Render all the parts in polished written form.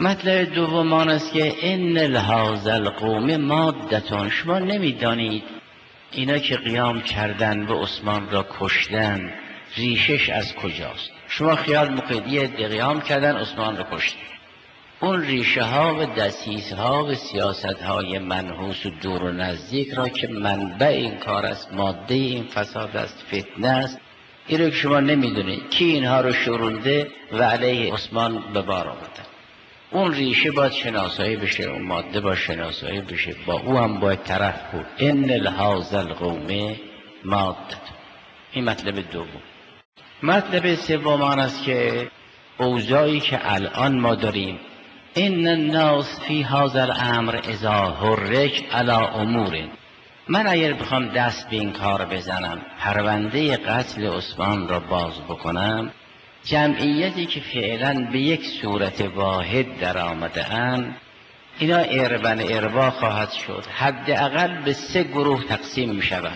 مطلب دوم آن است که ان لهذا القوم مادتون، شما نمیدانید اینا که قیام کردن و عثمان را کشتن ریشش از کجاست. شما خیال میکنید یه عده قیام کردن عثمان را کشتن، اون ریشه ها و دسیسه ها و سیاست های منحوس و دور و نزدیک را که منبع این کار است، ماده این فساد است، فتنه است، این رو که شما نمیدونید کی اینها رو شورونده و علیه عثمان به بار آوردن. اون ریشه باید شناسایی بشه، اون ماده باید شناسایی بشه، با او هم باید طرف بود. ان لهذا القوم مادت. این مطلب دوم. مطلب سوم آن است که اوضاعی که الان ما داریم، ان الناس فی هذا الامر اذا حرک علی امور، من اگر بخوام دست به این کار بزنم، پرونده قتل عثمان را باز بکنم، جمعیتی که فعلا به یک صورت واحد در آمده اند، اینا اربا خواهد شد، حداقل به 3 گروه تقسیم می شوند.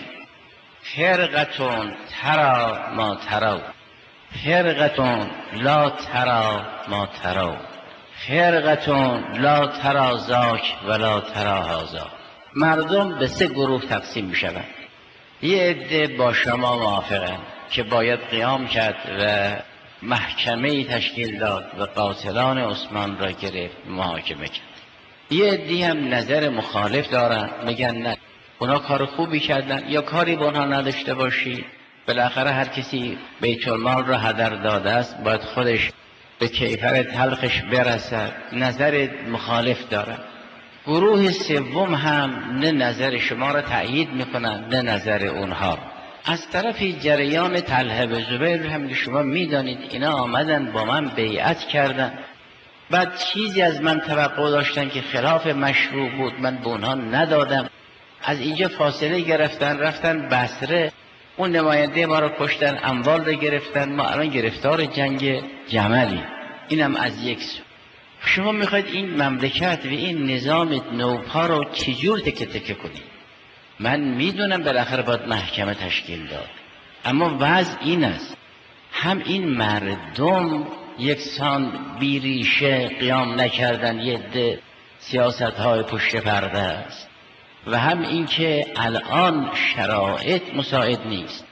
فرقتون ترا ما ترا، فرقتون لا ترا ما ترا، فرقتون لا ترا ذاک ولا ترا هذا. مردم به 3 گروه تقسیم می شوند. یه عده با شما موافقن که باید قیام کرد و محکمه تشکیل داد و قاتلان عثمان را گرفت محاکمه کرد. یه عدی هم نظر مخالف دارن، میگن نه اونا کار خوبی کردن، یا کاری به اونها نداشته باشی، بالاخره هر کسی بیت المال را هدر داده است باید خودش به کیفر تلخش برسد. نظر مخالف دارن. گروه سوم هم نه نظر شما را تأیید میکنن نه نظر اونها. از طرفی جریان طلحه و زبیر هم که شما میدانید اینا آمدن با من بیعت کردن، بعد چیزی از من توقع داشتن که خلاف مشروع بود، من به اونها ندادم، از اینجا فاصله گرفتن رفتن بصره، اون نماینده ما رو کشتن، اموال رو گرفتن، ما الان گرفتار جنگ جملی. اینم از یک سو. شما میخواید این مملکت و این نظام نوپا رو چجور تکه تکه کنید؟ من میدونم بالاخره باید محکمه تشکیل داد، اما وضع این است، هم این مردم یکسان بیریشه قیام نکردن، یه عده سیاست های پشت پرده است، و هم این که الان شرایط مساعد نیست.